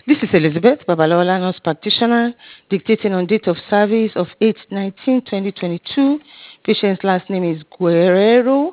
This is Elizabeth Babalola, nurse practitioner, dictating on date of service of 8/19/2022. Patient's last name is Guerrero,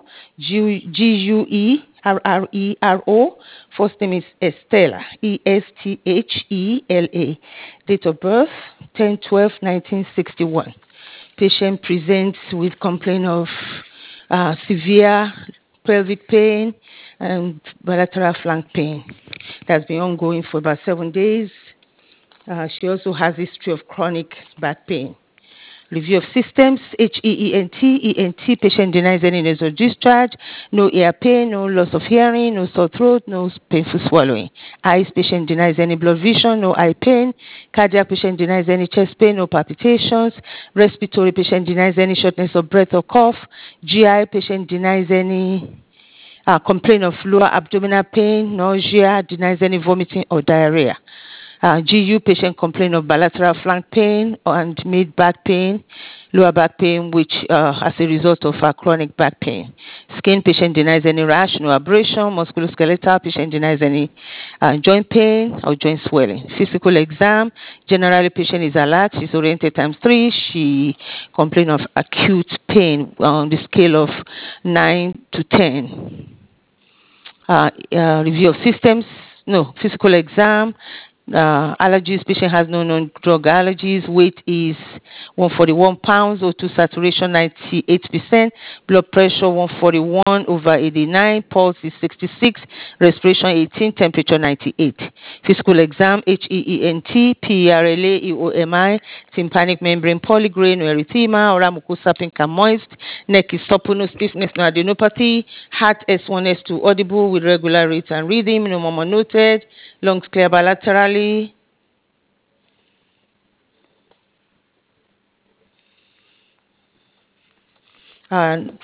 Guerrero. First name is Estela, Esthela. Date of birth 10/12/1961. Patient presents with complaint of severe pelvic pain and bilateral flank pain. That's been ongoing for about 7 days. She also has a history of chronic back pain. Review of systems, ENT. Patient denies any nasal discharge, no ear pain, no loss of hearing, no sore throat, no painful swallowing. Eyes, patient denies any blood vision, no eye pain. Cardiac, patient denies any chest pain, no palpitations. Respiratory, patient denies any shortness of breath or cough. GI, patient denies any complaint of lower abdominal pain, nausea, denies any vomiting or diarrhea. GU patient complaint of bilateral flank pain and mid back pain, lower back pain, which as a result of chronic back pain. Skin patient denies any rash, no abrasion. Musculoskeletal patient denies any joint pain or joint swelling. Physical exam, generally patient is alert. She's oriented ×3. She complained of acute pain on the scale of 9 to 10. Review of systems, no, physical exam, allergies, patient has no known drug allergies, weight is 141 pounds, O2 saturation 98%, blood pressure 141/89, pulse is 66, respiration 18, temperature 98. Physical exam, HEENT, PERLA, EOMI, tympanic membrane polygrain, no erythema, oral mucosa pink and moist, neck is supple, no stiffness, no adenopathy, heart S1, S2 audible with regular rate and rhythm, no murmur noted, lungs clear bilaterally. And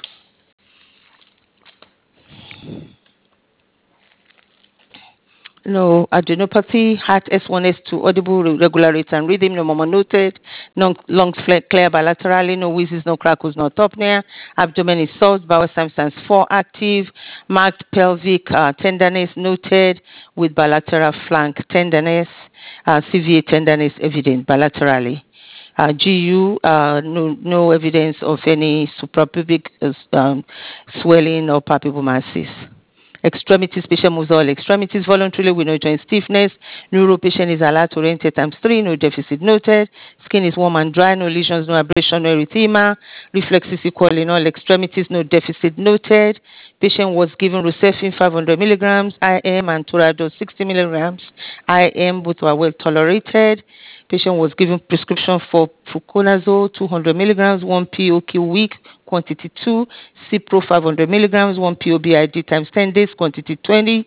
no adenopathy, heart S1, S2 audible, regular rate and rhythm, no murmur noted, lungs clear bilaterally, no wheezes, no crackles, no apnea, abdomen is soft, bowel substance 4 active, marked pelvic tenderness noted with bilateral flank tenderness, severe tenderness evident bilaterally. GU, no evidence of any suprapubic swelling or palpable masses. Extremities, patient moves all extremities voluntarily with no joint stiffness. Neuro patient is alert, oriented ×3, no deficit noted. Skin is warm and dry, no lesions, no abrasion, no erythema. Reflexes equal in all extremities, no deficit noted. Patient was given Rucefin 500 milligrams, IM, and Toradol 60 milligrams, IM. Both were well tolerated. Patient was given prescription for fluconazole 200 milligrams, 1 POQ week, quantity 2, Cipro 500 milligrams, 1 POBID times 10 days, quantity 20,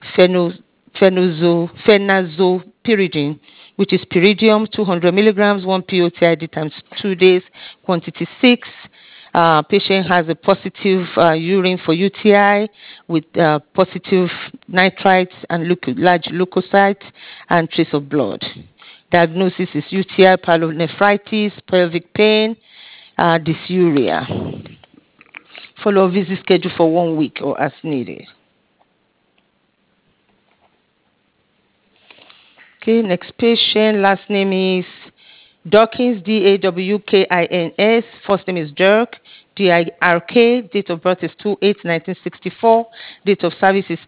phenazopyridine, which is pyridium 200 milligrams, 1 POTID times 2 days, quantity 6. Patient has a positive urine for UTI with positive nitrites and large leukocytes and trace of blood. Diagnosis is UTI, pyelonephritis, pelvic pain, dysuria. Follow visit schedule for 1 week or as needed. Okay, next patient. Last name is Dawkins, Dawkins. First name is Dirk, Dirk. Date of birth is 2/8/1964. Date of service is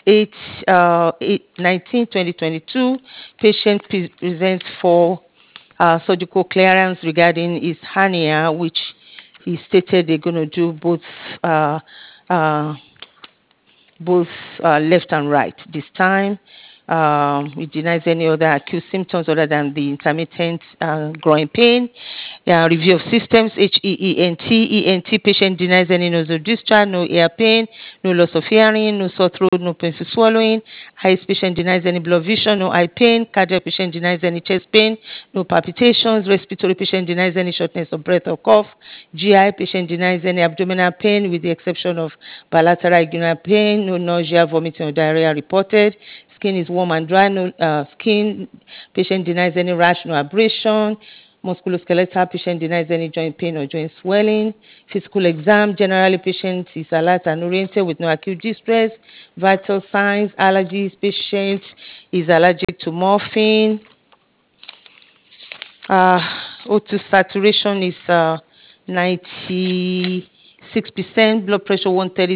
8/8/19/2022. Patient presents for surgical clearance regarding his hernia, which he stated they're going to do both left and right this time. It denies any other acute symptoms other than the intermittent growing pain. Review of systems, ENT. Patient denies any nasal discharge, no ear pain, no loss of hearing, no sore throat, no painful swallowing. Eyes, patient denies any blood vision, no eye pain. Cardiac, patient denies any chest pain, no palpitations. Respiratory, patient denies any shortness of breath or cough. GI, patient denies any abdominal pain with the exception of bilateral inguinal pain, no nausea, vomiting or diarrhea reported. Skin is warm and dry, no skin. Patient denies any rash, no abrasion. Musculoskeletal, patient denies any joint pain or joint swelling. Physical exam, generally patient is alert and oriented with no acute distress. Vital signs, allergies, patient is allergic to morphine. O2 saturation is 96%, blood pressure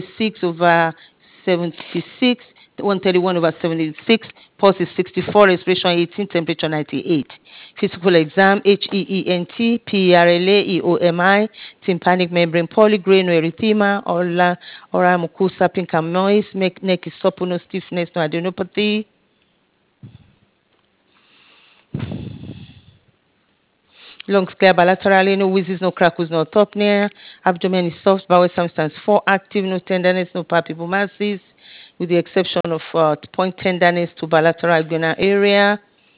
136/76, 131/76, pulse is 64, respiration 18, temperature 98. Physical exam, HEENT, PERLA, EOMI, tympanic membrane polygrain, no erythema, oral mucosa pink and moist, neck is supple, no stiffness, no adenopathy. Lungs clear bilaterally, no wheezes, no crackles, no orthopnea. Abdomen is soft, bowel substance 4 active, no tenderness, no palpable masses, with the exception of point tenderness to bilateral inguinal area.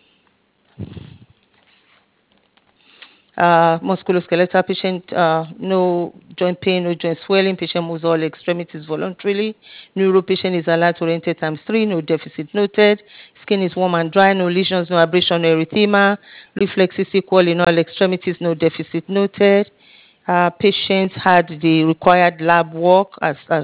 Musculoskeletal patient, no joint pain, no joint swelling. Patient moves all extremities voluntarily. Neuro patient is alert oriented ×3, no deficit noted. Skin is warm and dry, no lesions, no abrasion, no erythema. Reflexes equal in all extremities, no deficit noted. Patient had the required lab work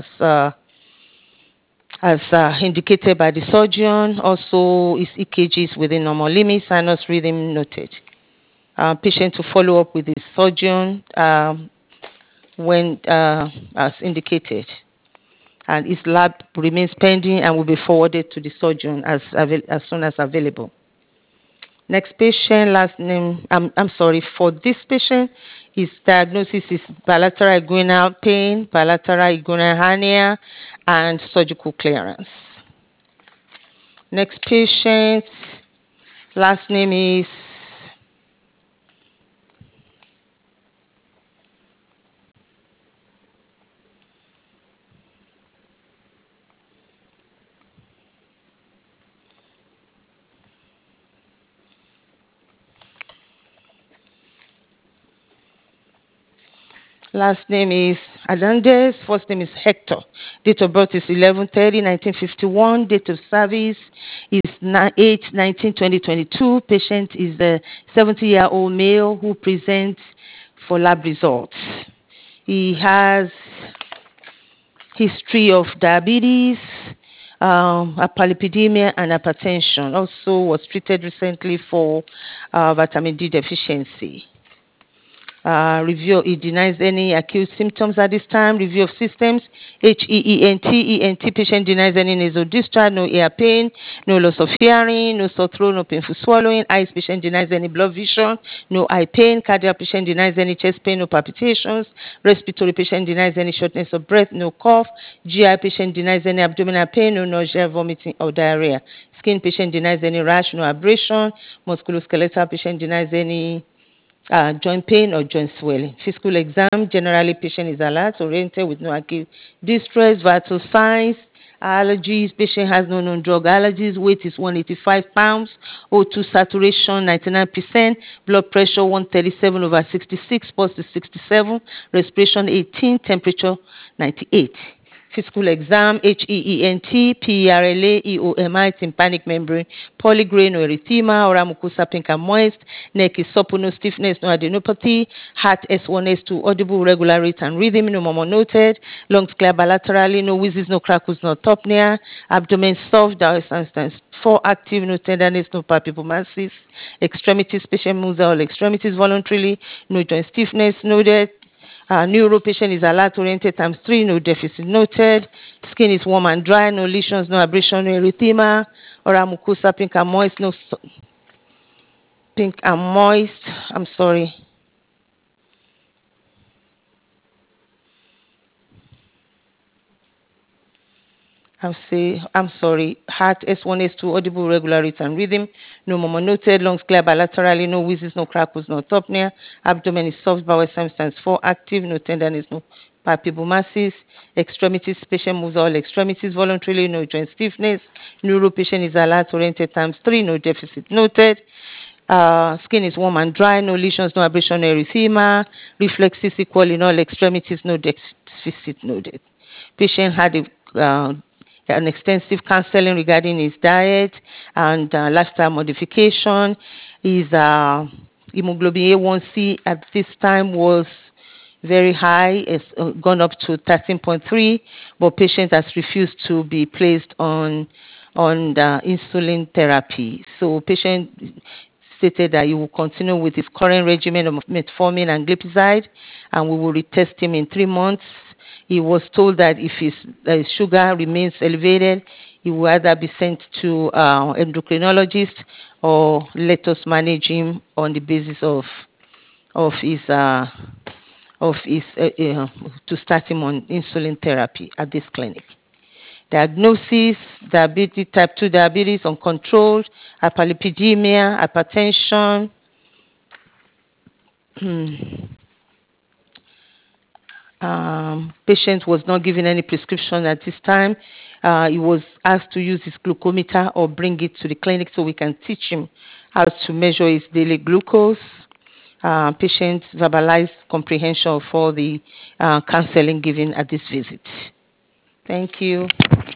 as indicated by the surgeon. Also, his EKG is within normal limits. Sinus rhythm noted. Patient to follow up with his surgeon when as indicated, and his lab remains pending and will be forwarded to the surgeon as soon as available. Next patient, last name, I'm sorry, for this patient, his diagnosis is bilateral inguinal pain, bilateral inguinal hernia, and surgical clearance. Next patient, last name is Hernandez. First name is Hector. Date of birth is 11/30/1951. Date of service is 8/19/2022. Patient is a 70-year-old male who presents for lab results. He has history of diabetes, hyperlipidemia, and hypertension. Also was treated recently for vitamin D deficiency. Review, it denies any acute symptoms at this time. Review of systems, HEENT patient denies any nasal discharge, no ear pain, no loss of hearing, no sore throat, no painful swallowing. Eyes patient denies any blood vision, no eye pain. Cardiac patient denies any chest pain, no palpitations. Respiratory patient denies any shortness of breath, no cough. GI patient denies any abdominal pain, no nausea, vomiting, or diarrhea. Skin patient denies any rash, no abrasion. Musculoskeletal patient denies any joint pain or joint swelling. Physical exam, generally patient is alert, oriented with no acute distress. Vital signs, allergies, patient has no known drug allergies. Weight is 185 pounds. O2 saturation 99%. Blood pressure 137/66. Pulse is 67. Respiration 18. Temperature 98. Physical exam, HEENT, PERLA, EOMI, tympanic membrane, polygrain or erythema, oral mucosa pink and moist, neck is supple, no stiffness, no adenopathy, heart S1, S2, audible, regular rate and rhythm, no murmur noted, lungs clear bilaterally, no wheezes, no crackles, no orthopnea, abdomen soft, bowel substance 4 active, no tenderness, no palpable masses, extremities, patient moves all extremities voluntarily, no joint stiffness noted. Neuro patient is alert oriented ×3, no deficit noted. Skin is warm and dry, no lesions, no abrasion, no erythema. Oral mucosa pink and moist, pink and moist. I'm sorry. I'm sorry. Heart S1, S2, audible, regular rate and rhythm. No murmur noted. Lungs clear bilaterally. No wheezes, no crackles, no orthopnea. Abdomen is soft. Bowel substance 4 active. No tenderness, no palpable masses. Extremities, patient moves all extremities voluntarily. No joint stiffness. Neuro patient is alert oriented ×3. No deficit noted. Skin is warm and dry, no lesions, no abrasion, no erythema. Reflexes equal in all extremities, no deficit noted. Patient had an extensive counseling regarding his diet and lifestyle modification. His hemoglobin A1C at this time was very high. It's gone up to 13.3, but patient has refused to be placed on the insulin therapy. So patient stated that he will continue with his current regimen of metformin and glipizide, and we will retest him in 3 months. He was told that if his sugar remains elevated, he will either be sent to endocrinologist or let us manage him on the basis of his to start him on insulin therapy at this clinic. Diagnosis: diabetes, type 2 diabetes, uncontrolled, hyperlipidemia, hypertension. Patient was not given any prescription at this time. He was asked to use his glucometer or bring it to the clinic so we can teach him how to measure his daily glucose. Patient verbalized comprehension of all the counseling given at this visit. Thank you.